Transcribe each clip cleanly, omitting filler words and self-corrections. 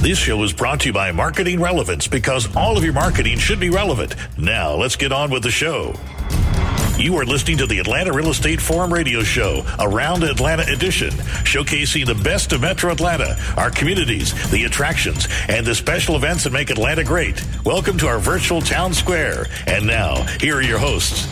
This show is brought to you by Marketing Relevance, because all of your marketing should be relevant. Now, let's get on with the show. You are listening to the Atlanta Real Estate Forum radio show, Around Atlanta Edition, showcasing the best of Metro Atlanta, our communities, the attractions, and the special events that make Atlanta great. Welcome to our virtual town square. And now, here are your hosts.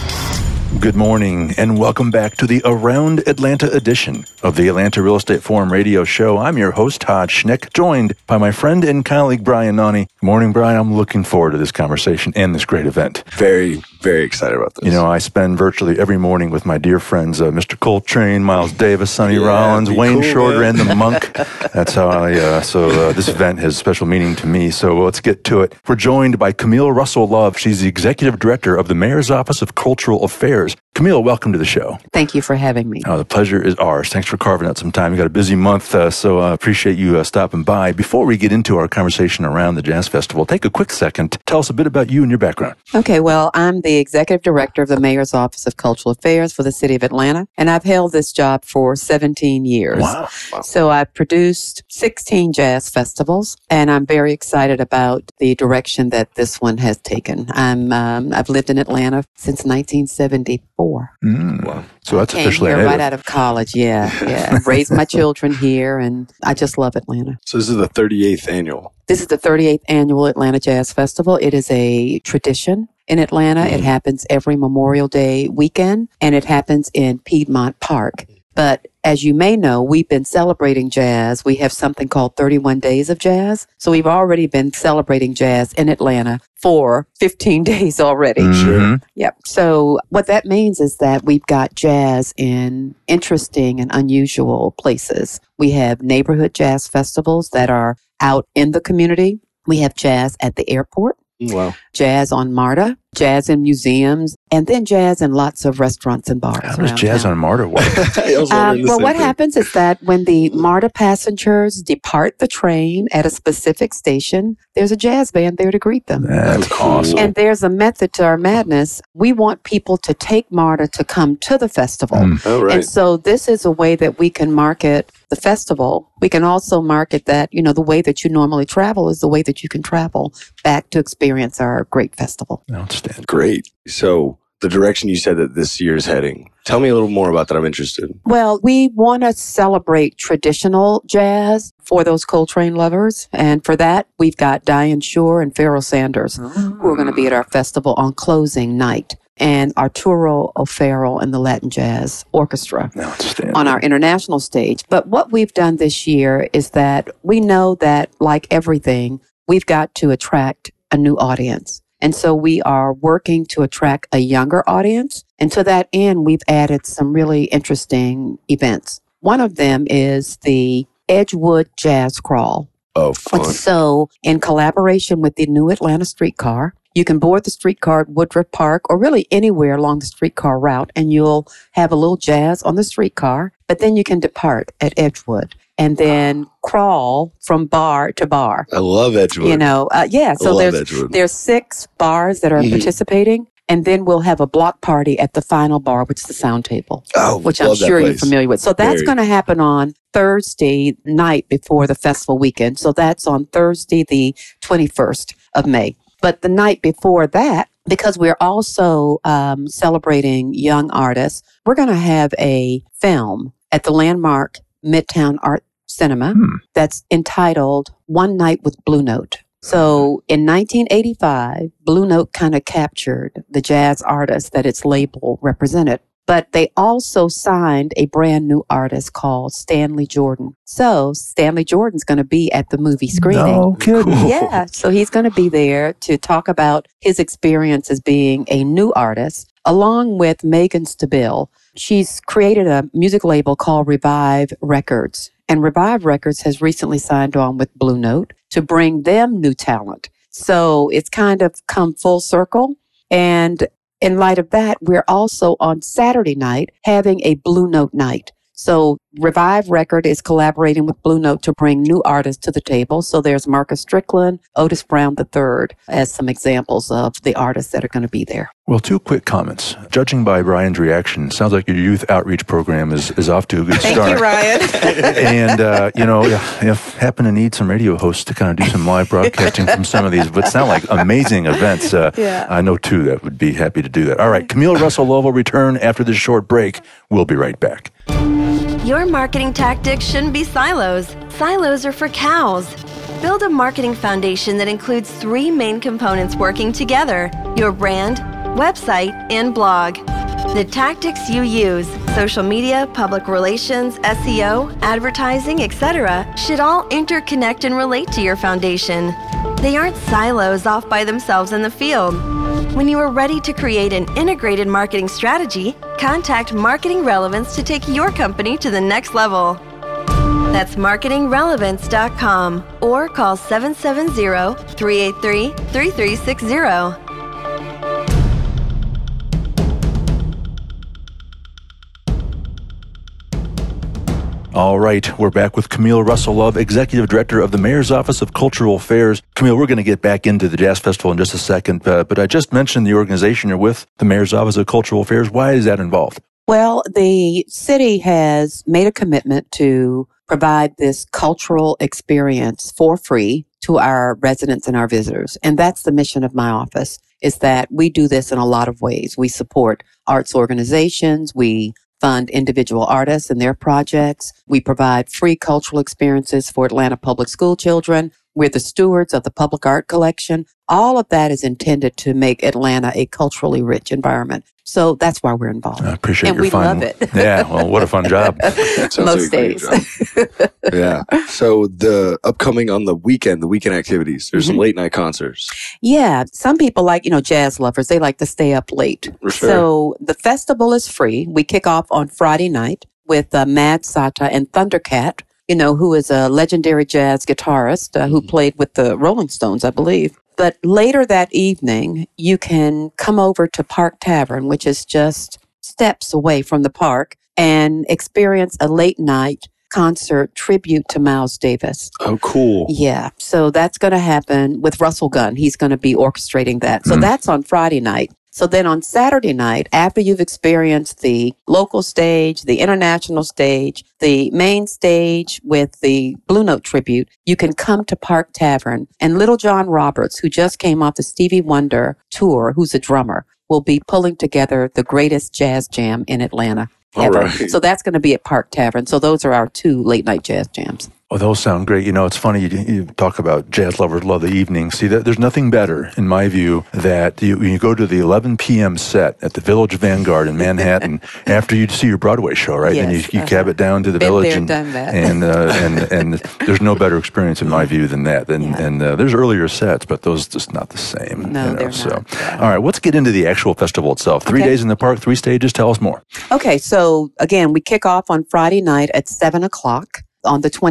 Good morning, and welcome back to the Around Atlanta edition of the Atlanta Real Estate Forum radio show. I'm your host, Todd Schnick, joined by my friend and colleague, Brian Nani. Good morning, Brian. I'm looking forward to this conversation and this great event. Very, very excited about this. You know, I spend virtually every morning with my dear friends, Mr. Coltrane, Miles Davis, Sonny Rollins, Wayne Shorter, and the Monk. That's how this event has special meaning to me. So let's get to it. We're joined by Camille Russell Love. She's the Executive Director of the Mayor's Office of Cultural Affairs. Camille, welcome to the show. Thank you for having me. Oh, the pleasure is ours. Thanks for carving out some time. You got a busy month, so I appreciate you stopping by. Before we get into our conversation around the Jazz Festival, take a quick second. Tell us a bit about you and your background. Okay, well, I'm the Executive Director of the Mayor's Office of Cultural Affairs for the City of Atlanta, and I've held this job for 17 years. Wow. So I've produced 16 jazz festivals, and I'm very excited about the direction that this one has taken. I've lived in Atlanta since 1974. Wow. So that's Came officially here right out of college. Yeah. Raised my children here, and I just love Atlanta. So this is the 38th annual. This is the 38th annual Atlanta Jazz Festival. It is a tradition in Atlanta. It happens every Memorial Day weekend, and it happens in Piedmont Park. But as you may know, we've been celebrating jazz. We have something called 31 Days of Jazz. So we've already been celebrating jazz in Atlanta for 15 days already. Sure. Yep. So what that means is that we've got jazz in interesting and unusual places. We have neighborhood jazz festivals that are out in the community. We have jazz at the airport. Wow. Jazz on MARTA, jazz in museums, and then jazz in lots of restaurants and bars. How does jazz on MARTA work? Well, what happens is that when the MARTA passengers depart the train at a specific station, there's a jazz band there to greet them. That's awesome. And there's a method to our madness. We want people to take MARTA to come to the festival. Oh, right. And so this is a way that we can market the festival. We can also market that, the way that you normally travel is the way that you can travel back to experience our great festival. Outstanding. Great. So the direction you said that this year is heading, tell me a little more about that. I'm interested. Well, we want to celebrate traditional jazz for those Coltrane lovers. And for that, we've got Diane Shore and Pharoah Sanders, who are going to be at our festival on closing night, and Arturo O'Farrell and the Latin Jazz Orchestra on our international stage. But what we've done this year is that we know that, like everything, we've got to attract a new audience. And so we are working to attract a younger audience. And to that end, we've added some really interesting events. One of them is the Edgewood Jazz Crawl. Oh, fun. So in collaboration with the New Atlanta Streetcar, you can board the streetcar at Woodruff Park or really anywhere along the streetcar route, and you'll have a little jazz on the streetcar, but then you can depart at Edgewood and then crawl from bar to bar. I love Edgewood. So there's 6 bars that are participating, and then we'll have a block party at the final bar, which is the Sound Table, which I'm sure you're familiar with. So that's going to happen on Thursday night before the festival weekend. So that's on Thursday, the 21st of May. But the night before that, because we're also celebrating young artists, we're going to have a film at the landmark Midtown Art Cinema that's entitled One Night with Blue Note. So in 1985, Blue Note kind of captured the jazz artist that its label represented. But they also signed a brand new artist called Stanley Jordan. So Stanley Jordan's going to be at the movie screening. No kidding. Yeah. So he's going to be there to talk about his experience as being a new artist, along with Megan Stabile. She's created a music label called Revive Records. And Revive Records has recently signed on with Blue Note to bring them new talent. So it's kind of come full circle. And in light of that, we're also on Saturday night having a Blue Note night. So Revive Record is collaborating with Blue Note to bring new artists to the table. So there's Marcus Strickland, Otis Brown III as some examples of the artists that are going to be there. Well, 2 quick comments. Judging by Brian's reaction, sounds like your youth outreach program is off to a good start. Thank you, Ryan. And, if happen to need some radio hosts to kind of do some live broadcasting from some of these, but sound like amazing events. I know 2 that would be happy to do that. All right, Camille Russell Love will return after this short break. We'll be right back. Your marketing tactics shouldn't be silos. Silos are for cows. Build a marketing foundation that includes 3 main components working together: your brand, website, and blog. The tactics you use, social media, public relations, SEO, advertising, etc., should all interconnect and relate to your foundation. They aren't silos off by themselves in the field. When you are ready to create an integrated marketing strategy, contact Marketing Relevance to take your company to the next level. That's marketingrelevance.com or call 770-383-3360. All right, we're back with Camille Russell Love, Executive Director of the Mayor's Office of Cultural Affairs. Camille, we're going to get back into the Jazz Festival in just a second, but I just mentioned the organization you're with, the Mayor's Office of Cultural Affairs. Why is that involved? Well, the city has made a commitment to provide this cultural experience for free to our residents and our visitors. And that's the mission of my office, is that we do this in a lot of ways. We support arts organizations. We fund individual artists and their projects. We provide free cultural experiences for Atlanta public school children. We're the stewards of the public art collection. All of that is intended to make Atlanta a culturally rich environment. So that's why we're involved. I appreciate and your fun. And we love it. Yeah, well, what a fun job. Most days. Yeah. So the upcoming on the weekend activities, there's some late night concerts. Yeah. Some people like, jazz lovers, they like to stay up late. For sure. So the festival is free. We kick off on Friday night with Mad Sata and Thundercat, who is a legendary jazz guitarist who played with the Rolling Stones, I believe. But later that evening, you can come over to Park Tavern, which is just steps away from the park, and experience a late night concert tribute to Miles Davis. Oh, cool. Yeah. So that's going to happen with Russell Gunn. He's going to be orchestrating that. So that's on Friday night. So then on Saturday night, after you've experienced the local stage, the international stage, the main stage with the Blue Note tribute, you can come to Park Tavern. And Little John Roberts, who just came off the Stevie Wonder tour, who's a drummer, will be pulling together the greatest jazz jam in Atlanta ever. Right. So that's going to be at Park Tavern. So those are our 2 late night jazz jams. Oh, those sound great. It's funny, you talk about jazz lovers love the evening. See, there's nothing better, in my view, that you go to the 11 p.m. set at the Village Vanguard in Manhattan after you see your Broadway show, right? Yes, and you cab it down to the Village. Been there, done that. And there's no better experience, in my view, than that. And there's earlier sets, but those just not the same. No, they're not. All right, let's get into the actual festival itself. 3 days in the park, 3 stages. Tell us more. Okay, so again, we kick off on Friday night at 7 o'clock on the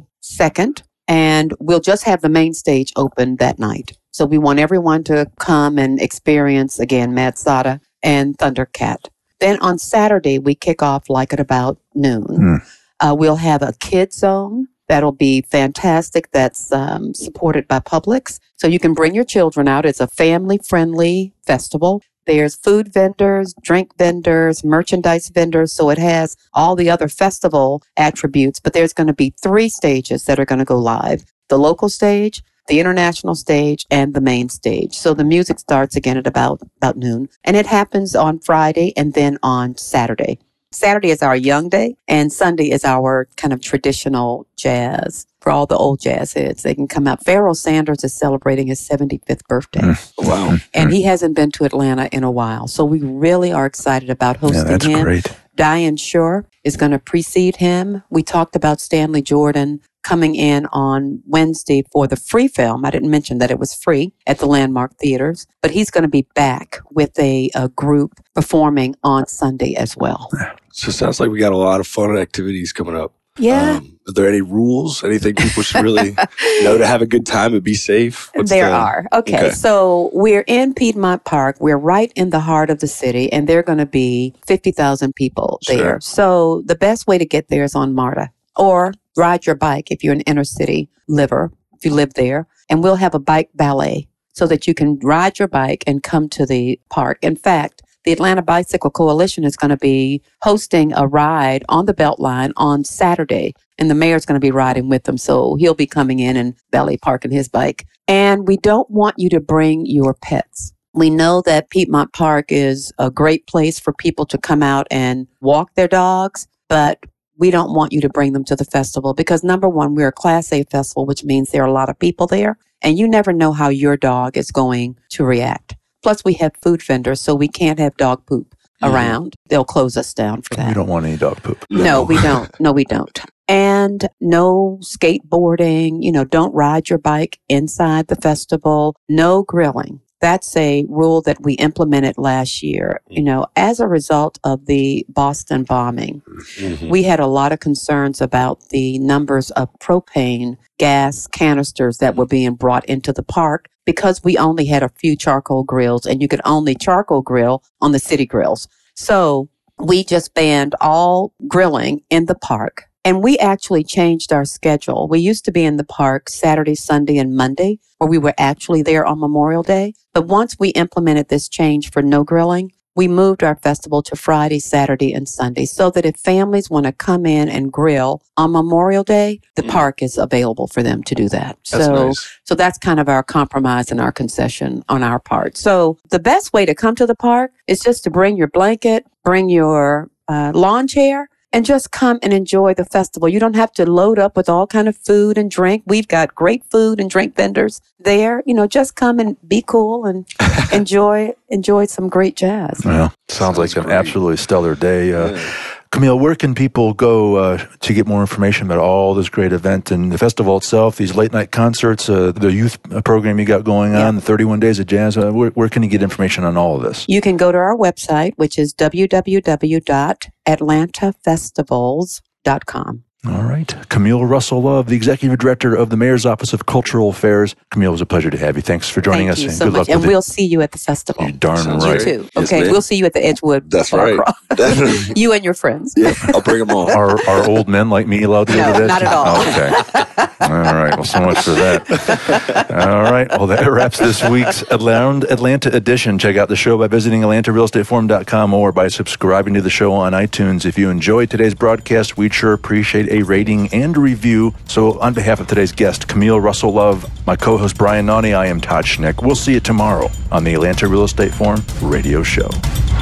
22nd, and we'll just have the main stage open that night. So we want everyone to come and experience, again, Mad Sata and Thundercat. Then on Saturday, we kick off at about noon. We'll have a kid zone. That'll be fantastic. That's supported by Publix. So you can bring your children out. It's a family-friendly festival. There's food vendors, drink vendors, merchandise vendors. So it has all the other festival attributes, but there's going to be 3 stages that are going to go live. The local stage, the international stage, and the main stage. So the music starts again at about noon. And it happens on Friday and then on Saturday. Saturday is our young day, and Sunday is our kind of traditional jazz. For all the old jazz heads, they can come out. Pharoah Sanders is celebrating his 75th birthday. Wow. And he hasn't been to Atlanta in a while. So we really are excited about hosting him. That's great. Diane Shore is going to precede him. We talked about Stanley Jordan coming in on Wednesday for the free film. I didn't mention that it was free at the Landmark Theaters, but he's going to be back with a group performing on Sunday as well. So it sounds like we got a lot of fun activities coming up. Yeah. Are there any rules? Anything people should really know to have a good time and be safe? There are. Okay. So we're in Piedmont Park. We're right in the heart of the city, and there are going to be 50,000 people there. Sure. So the best way to get there is on MARTA, or ride your bike if you're an inner city liver, if you live there. And we'll have a bike ballet. so that you can ride your bike and come to the park. In fact, the Atlanta Bicycle Coalition is going to be hosting a ride on the Beltline on Saturday, and the mayor's going to be riding with them. So he'll be coming in and valet parking his bike. And we don't want you to bring your pets. We know that Piedmont Park is a great place for people to come out and walk their dogs, but we don't want you to bring them to the festival because, number one, we're a Class A festival, which means there are a lot of people there, and you never know how your dog is going to react. Plus, we have food vendors, so we can't have dog poop around. They'll close us down for that. We don't want any dog poop. No, we don't. No, we don't. And no skateboarding. Don't ride your bike inside the festival. No grilling. That's a rule that we implemented last year. As a result of the Boston bombing, we had a lot of concerns about the numbers of propane gas canisters that were being brought into the park because we only had a few charcoal grills and you could only charcoal grill on the city grills. So we just banned all grilling in the park. And we actually changed our schedule. We used to be in the park Saturday, Sunday, and Monday, where we were actually there on Memorial Day. But once we implemented this change for no grilling, we moved our festival to Friday, Saturday, and Sunday so that if families want to come in and grill on Memorial Day, the park is available for them to do that. So that's kind of our compromise and our concession on our part. So the best way to come to the park is just to bring your blanket, bring your lawn chair, and just come and enjoy the festival. You don't have to load up with all kind of food and drink. We've got great food and drink vendors there. Just come and be cool and enjoy some great jazz. Well, sounds like an absolutely stellar day. Camille, where can people go to get more information about all this great event and the festival itself, these late night concerts, the youth program you got going on, the 31 Days of Jazz? Where can you get information on all of this? You can go to our website, which is www.atlantafestivals.com. All right. Camille Russell Love, the Executive Director of the Mayor's Office of Cultural Affairs. Camille, it was a pleasure to have you. Thanks for joining us. Thank you so much. And we'll see you at the festival. You're darn right. You too. Okay, we'll see you at the Edgewood. That's right. You and your friends. Yeah, I'll bring them all. Are old men like me allowed to go to that? Not at all. Okay. All right. Well, so much for that. All right. Well, that wraps this week's Around Atlanta edition. Check out the show by visiting AtlantaRealEstateForum.com or by subscribing to the show on iTunes. If you enjoyed today's broadcast, we'd sure appreciate a rating and a review. So on behalf of today's guest, Camille Russell Love, my co-host Brian Nonny, I am Todd Schneck. We'll see you tomorrow on the Atlanta Real Estate Forum radio show.